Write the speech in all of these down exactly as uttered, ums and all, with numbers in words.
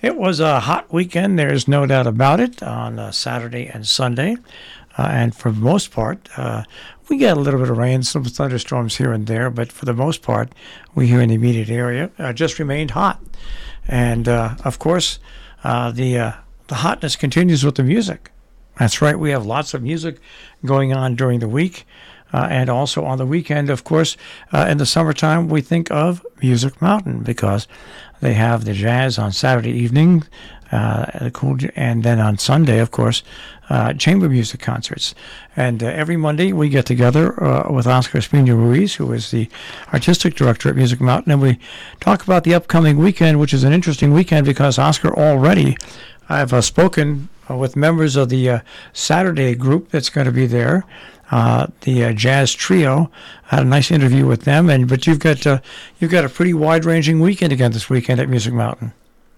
It was a hot weekend, there's no doubt about it, on uh, Saturday and Sunday. Uh, and for the most part, uh, we get a little bit of rain, some thunderstorms here and there, but for the most part, we here in the immediate area uh, just remained hot. And, uh, of course, uh, the, uh, the hotness continues with the music. That's right, we have lots of music going on during the week. Uh, and also on the weekend, of course, uh, in the summertime, we think of Music Mountain because they have the jazz on Saturday evening, uh, the cool, and then on Sunday, of course, uh, chamber music concerts. And uh, every Monday we get together uh, with Oscar Espino Ruiz, who is the artistic director at Music Mountain, and we talk about the upcoming weekend, which is an interesting weekend because Oscar already, I've uh, spoken uh, with members of the uh, Saturday group that's going to be there. Uh, the uh, jazz trio. I had a nice interview with them, and but you've got uh, you've got a pretty wide-ranging weekend again this weekend at Music Mountain.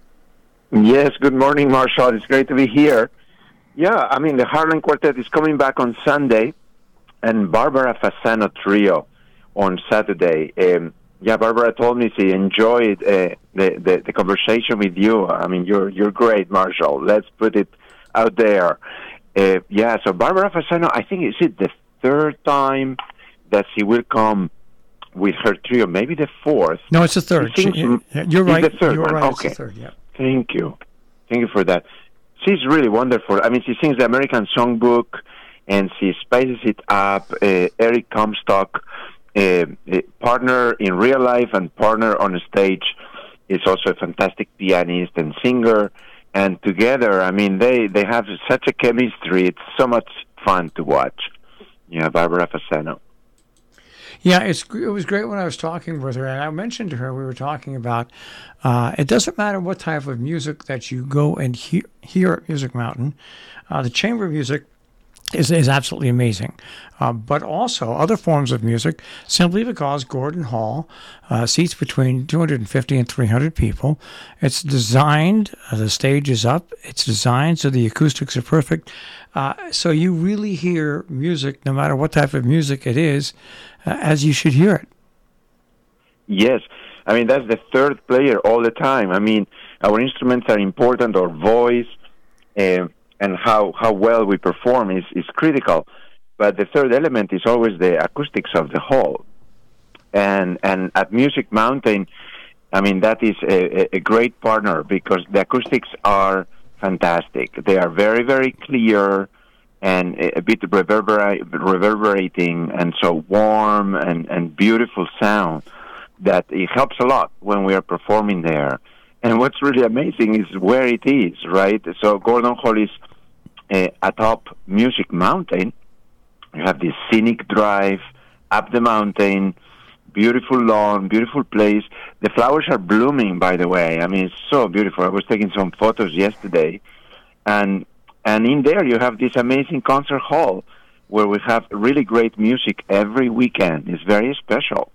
Yes, good morning, Marshall. It's great to be here. Yeah, I mean the Harlem Quartet is coming back on Sunday, and Barbara Fasano trio on Saturday. Um, yeah, Barbara told me she enjoyed uh, the, the the conversation with you. I mean, you're you're great, Marshall. Let's put it out there. Uh, yeah, so Barbara Fasano, I think is it the third time that she will come with her trio, maybe the fourth. No, it's the third. She, you're right. The third you're one. right. Okay. It's the third, yeah. Thank you. Thank you for that. She's really wonderful. I mean, she sings the American Songbook, and she spices it up. Uh, Eric Comstock, uh, partner in real life and partner on stage, is also a fantastic pianist and singer. And together, I mean, they, they have such a chemistry. It's so much fun to watch. Yeah, Barbara Fasano. Yeah, it's it was great when I was talking with her, and I mentioned to her we were talking about uh, it doesn't matter what type of music that you go and hear, hear at Music Mountain. Uh, the chamber music is is absolutely amazing, uh, but also other forms of music. Simply because Gordon Hall uh, seats between two hundred fifty and three hundred people. It's designed. Uh, the stage is up. It's designed so the acoustics are perfect. Uh, so you really hear music, no matter what type of music it is, uh, as you should hear it. Yes. I mean, that's the third player all the time. I mean, our instruments are important, our voice, uh, and how, how well we perform is, is critical. But the third element is always the acoustics of the hall. And and at Music Mountain, I mean, that is a, a great partner because the acoustics are fantastic. They are very, very clear and a bit reverbera- reverberating and so warm and, and beautiful sound that it helps a lot when we are performing there. And what's really amazing is where it is, right? So Gordon Hall is uh, atop Music Mountain. You have this scenic drive up the mountain, beautiful lawn, beautiful place. The flowers are blooming, by the way. I mean, it's so beautiful. I was taking some photos yesterday. And and in there you have this amazing concert hall where we have really great music every weekend. It's very special.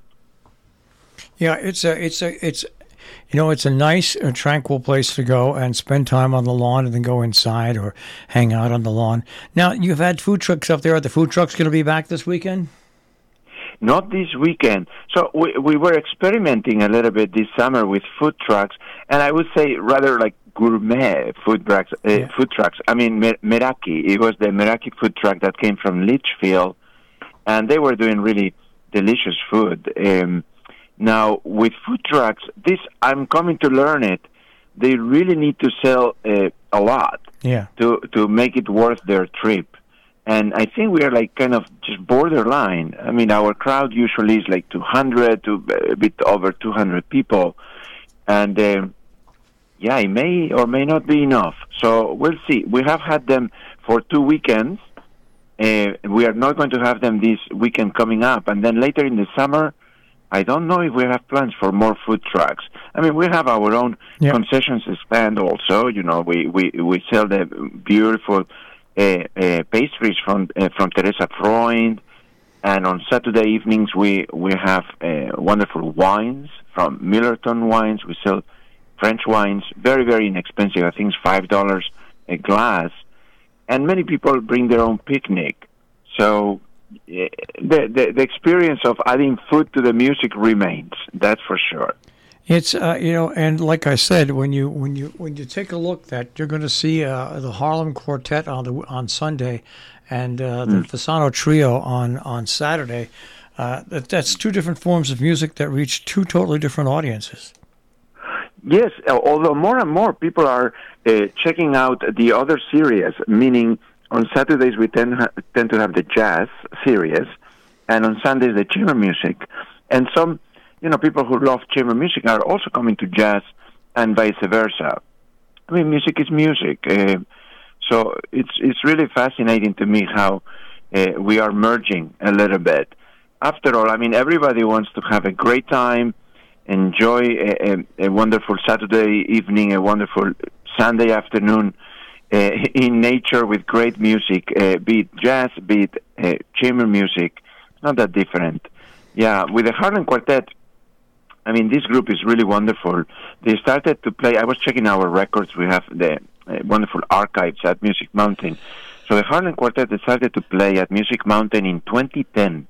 Yeah, it's a, it's a, it's, you know, it's a nice, uh, tranquil place to go and spend time on the lawn and then go inside or hang out on the lawn. Now, you've had food trucks up there. Are the food trucks going to be back this weekend? Not this weekend. So we we were experimenting a little bit this summer with food trucks, and I would say rather like gourmet food trucks. Uh, yeah. Food trucks. I mean, Mer- Meraki. It was the Meraki food truck that came from Litchfield, and they were doing really delicious food. Um, now with food trucks, this I'm coming to learn it. They really need to sell uh, a lot. Yeah. To to make it worth their trip. And I think we are like kind of just borderline. I mean, our crowd usually is like two hundred to a bit over two hundred people. And, uh, yeah, it may or may not be enough. So we'll see. We have had them for two weekends. Uh, we are not going to have them this weekend coming up. And then later in the summer, I don't know if we have plans for more food trucks. I mean, we have our own yeah. concessions stand also. You know, we, we, we sell the beautiful Uh, uh, pastries from uh, from Teresa Freund, and on Saturday evenings we we have uh, wonderful wines from Millerton Wines. We sell French wines, very very inexpensive. I think it's five dollars a glass, and many people bring their own picnic. So uh, the, the the experience of adding food to the music remains. That's for sure. It's uh, you know, and like I said, when you when you when you take a look, that you're going to see uh, the Harlem Quartet on the on Sunday, and uh, the Mm. Fasano Trio on on Saturday. Uh, that, that's two different forms of music that reach two totally different audiences. Yes, al- although more and more people are uh, checking out the other series, meaning on Saturdays we tend, ha- tend to have the jazz series, and on Sundays the chamber music. And some, you know, people who love chamber music are also coming to jazz, and vice versa. I mean, music is music. Uh, so it's it's really fascinating to me how uh, we are merging a little bit. After all, I mean, everybody wants to have a great time, enjoy a, a, a wonderful Saturday evening, a wonderful Sunday afternoon uh, in nature with great music, uh, be it jazz, be it uh, chamber music. It's not that different. Yeah, with the Harlem Quartet, I mean, this group is really wonderful. They started to play, I was checking our records, we have the uh, wonderful archives at Music Mountain. So the Harlem Quartet started to play at Music Mountain in twenty ten.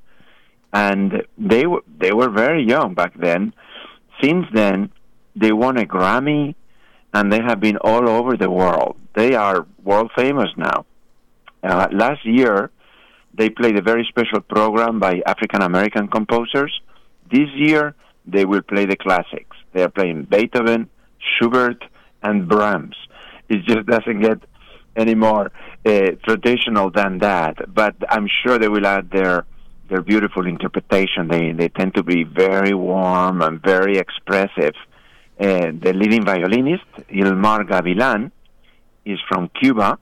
And they were they were very young back then. Since then, they won a Grammy, and they have been all over the world. They are world famous now. Uh, last year, they played a very special program by African American composers. This year, they will play the classics. They are playing Beethoven, Schubert, and Brahms. It just doesn't get any more uh, traditional than that. But I'm sure they will add their their beautiful interpretation. They they tend to be very warm and very expressive. Uh, the leading violinist, Ilmar Gavilan, is from Cuba,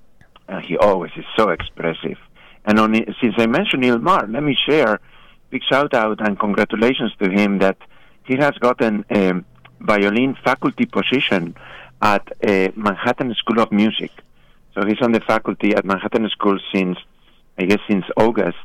and he always is so expressive. And on, since I mentioned Ilmar, let me share a big shout-out and congratulations to him that he has gotten a violin faculty position at uh, Manhattan School of Music. So he's on the faculty at Manhattan School since, I guess, since August.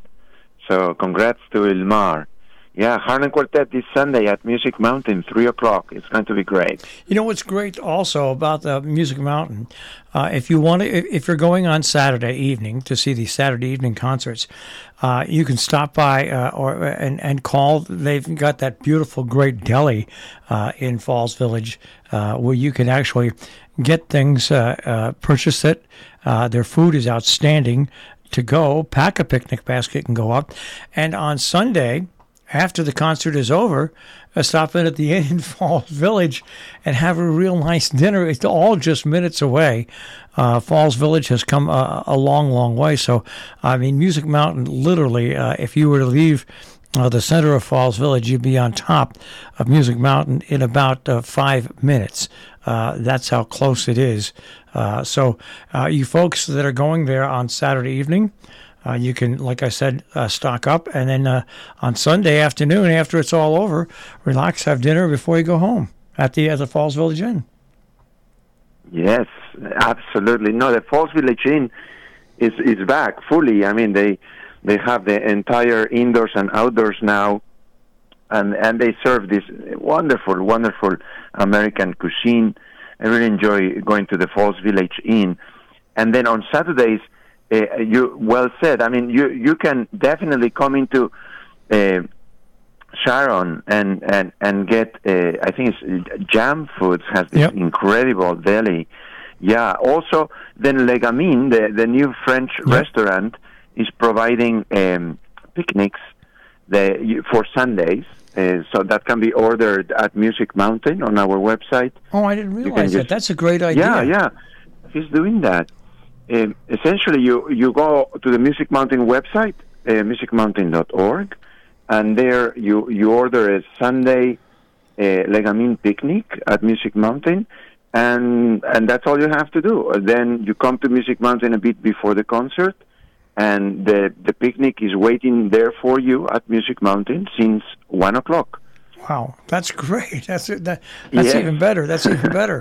So congrats to Ilmar. Yeah, Harlem Quartet this Sunday at Music Mountain, three o'clock. It's going to be great. You know what's great also about the Music Mountain? Uh, if you want to, if, if you're going on Saturday evening to see the Saturday evening concerts, uh, you can stop by uh, or and and call. They've got that beautiful, great deli uh, in Falls Village uh, where you can actually get things, uh, uh, purchase it. Uh, their food is outstanding. To go, pack a picnic basket and go up. And on Sunday, after the concert is over, uh, stop in at the inn in Falls Village and have a real nice dinner. It's all just minutes away. Uh, Falls Village has come a, a long, long way. So, I mean, Music Mountain, literally, uh, if you were to leave uh, the center of Falls Village, you'd be on top of Music Mountain in about uh, five minutes. Uh, that's how close it is. Uh, so uh, you folks that are going there on Saturday evening, uh, you can, like I said, uh, stock up. And then uh, on Sunday afternoon, after it's all over, relax, have dinner before you go home at the, at the Falls Village Inn. Yes, absolutely. No, the Falls Village Inn is, is back fully. I mean, they they have the entire indoors and outdoors now. And and they serve this wonderful, wonderful American cuisine. I really enjoy going to the Falls Village Inn. And then on Saturdays, uh, you well said. I mean, you you can definitely come into uh, Sharon and and and get. Uh, I think it's Jam Foods has this Yep. incredible deli. Yeah. Also, then Le Gamin, the the new French Yep. restaurant, is providing um, picnics the, you- for Sundays. Uh, so that can be ordered at Music Mountain on our website. Oh, I didn't can realize that. just- That's a great idea. Yeah, yeah. He's doing that. Um, essentially, you, you go to the Music Mountain website, uh, music mountain dot org, and there you, you order a Sunday uh, Le Gamin picnic at Music Mountain, and and that's all you have to do. Uh, Then you come to Music Mountain a bit before the concert, and the, the picnic is waiting there for you at Music Mountain since one o'clock. Wow, that's great. That's it. That, that's Yes. even better. That's even better.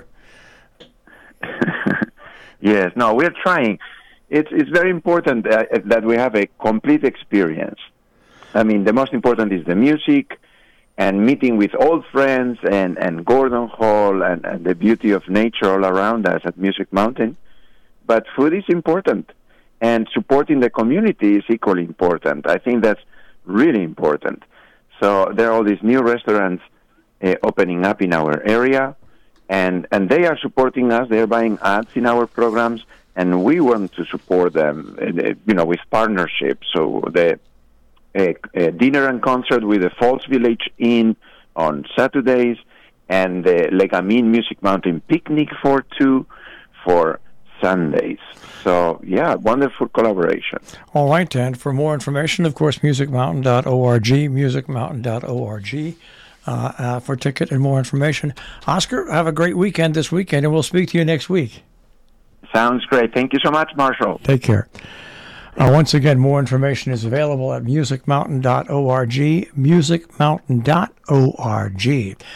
Yes, no, we're trying. It's it's very important uh, that we have a complete experience. I mean, the most important is the music and meeting with old friends and, and Gordon Hall and, and the beauty of nature all around us at Music Mountain. But food is important, and supporting the community is equally important. I think that's really important. So there are all these new restaurants uh, opening up in our area, and and they are supporting us. They're buying ads in our programs, and we want to support them, uh, you know, with partnerships. So the uh, uh, dinner and concert with the Falls Village Inn on Saturdays, and the Legamin Music Mountain Picnic for two for Sundays. So, yeah, wonderful collaboration. All right, Dan. For more information, of course, music mountain dot org, music mountain dot org, uh, uh, for ticket and more information. Oscar, have a great weekend this weekend, and we'll speak to you next week. Sounds great. Thank you so much, Marshall. Take care. Uh, once again, more information is available at music mountain dot org, music mountain dot org.